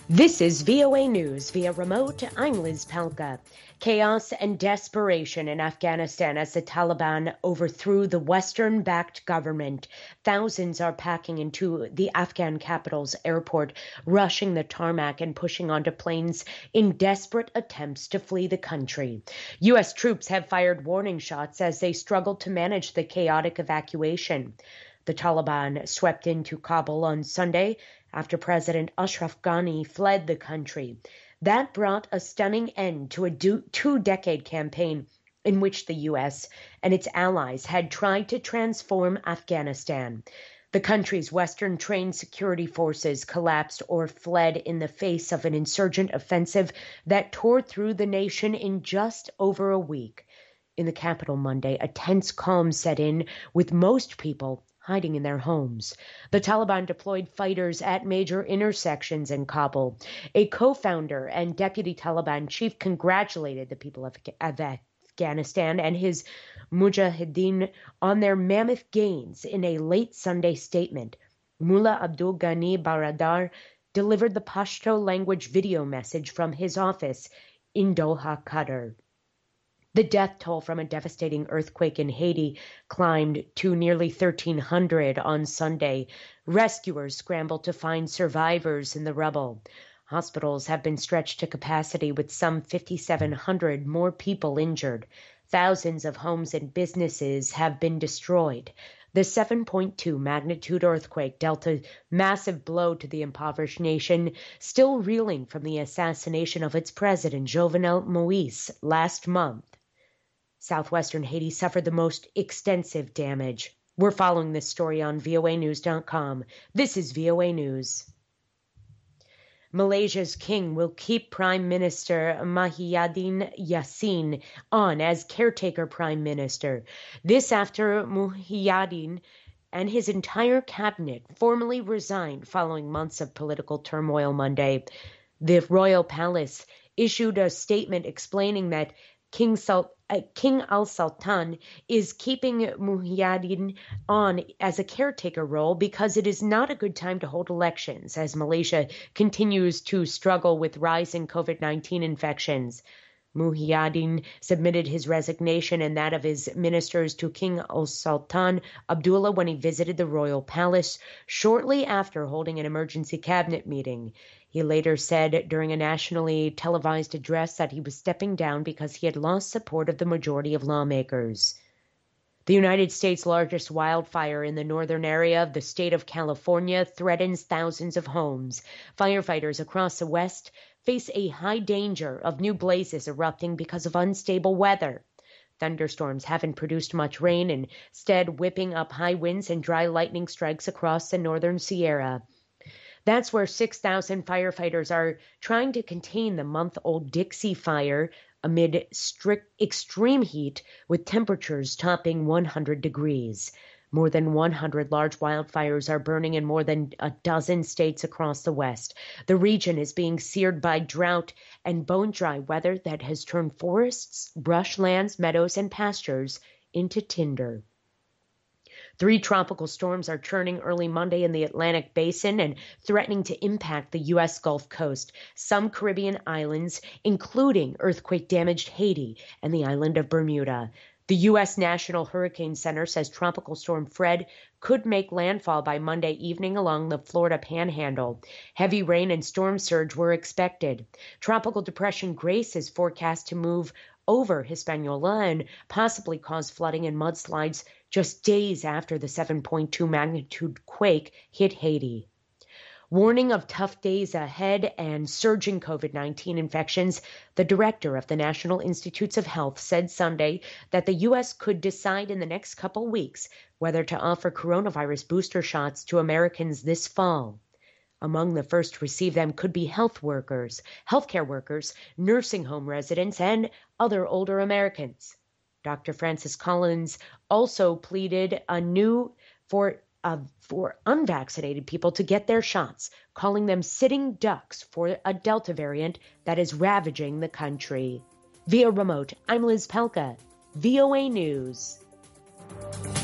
This is VOA News via remote. I'm Liz Palka. Chaos and desperation in Afghanistan as the Taliban overthrew the Western-backed government. Thousands are packing into the Afghan capital's airport, rushing the tarmac and pushing onto planes in desperate attempts to flee the country. U.S. troops have fired warning shots as they struggle to manage the chaotic evacuation. The Taliban swept into Kabul on Sunday after President Ashraf Ghani fled the country. That brought a stunning end to a two-decade campaign in which the U.S. and its allies had tried to transform Afghanistan. The country's Western-trained security forces collapsed or fled in the face of an insurgent offensive that tore through the nation in just over a week. In the capital Monday, a tense calm set in, with most people hiding in their homes. The Taliban deployed fighters at major intersections in Kabul. A co-founder and deputy Taliban chief congratulated the people of Afghanistan and his mujahideen on their mammoth gains in a late Sunday statement. Mullah Abdul Ghani Baradar delivered the Pashto language video message from his office in Doha, Qatar. The death toll from a devastating earthquake in Haiti climbed to nearly 1,300 on Sunday. Rescuers scrambled to find survivors in the rubble. Hospitals have been stretched to capacity with some 5,700 more people injured. Thousands of homes and businesses have been destroyed. The 7.2 magnitude earthquake dealt a massive blow to the impoverished nation, still reeling from the assassination of its president, Jovenel Moïse, last month. Southwestern Haiti suffered the most extensive damage. We're following this story on voanews.com. This is VOA News. Malaysia's king will keep Prime Minister Muhyiddin Yassin on as caretaker prime minister. This after Muhyiddin and his entire cabinet formally resigned following months of political turmoil Monday. The royal palace issued a statement explaining that King Al Sultan is keeping Muhyiddin on as a caretaker role because it is not a good time to hold elections as Malaysia continues to struggle with rising COVID-19 infections. Muhyiddin submitted his resignation and that of his ministers to King Al Sultan Abdullah when he visited the royal palace shortly after holding an emergency cabinet meeting. He later said during a nationally televised address that he was stepping down because he had lost support of the majority of lawmakers. The United States' largest wildfire in the northern area of the state of California threatens thousands of homes. Firefighters across the West face a high danger of new blazes erupting because of unstable weather. Thunderstorms haven't produced much rain, instead whipping up high winds and dry lightning strikes across the northern Sierra. That's where 6,000 firefighters are trying to contain the month-old Dixie Fire amid extreme heat with temperatures topping 100 degrees. More than 100 large wildfires are burning in more than a dozen states across the West. The region is being seared by drought and bone-dry weather that has turned forests, brushlands, meadows, and pastures into tinder. 3 tropical storms are churning early Monday in the Atlantic Basin and threatening to impact the U.S. Gulf Coast, some Caribbean islands, including earthquake-damaged Haiti and the island of Bermuda. The U.S. National Hurricane Center says Tropical Storm Fred could make landfall by Monday evening along the Florida Panhandle. Heavy rain and storm surge were expected. Tropical Depression Grace is forecast to move over Hispaniola and possibly cause flooding and mudslides just days after the 7.2 magnitude quake hit Haiti. Warning of tough days ahead and surging COVID-19 infections, the director of the National Institutes of Health said Sunday that the U.S. could decide in the next couple weeks whether to offer coronavirus booster shots to Americans this fall. Among the first to receive them could be healthcare workers, nursing home residents, and other older Americans. Dr. Francis Collins also pleaded anew for unvaccinated people to get their shots, calling them sitting ducks for a Delta variant that is ravaging the country. Via remote, I'm Liz Pelka, VOA News.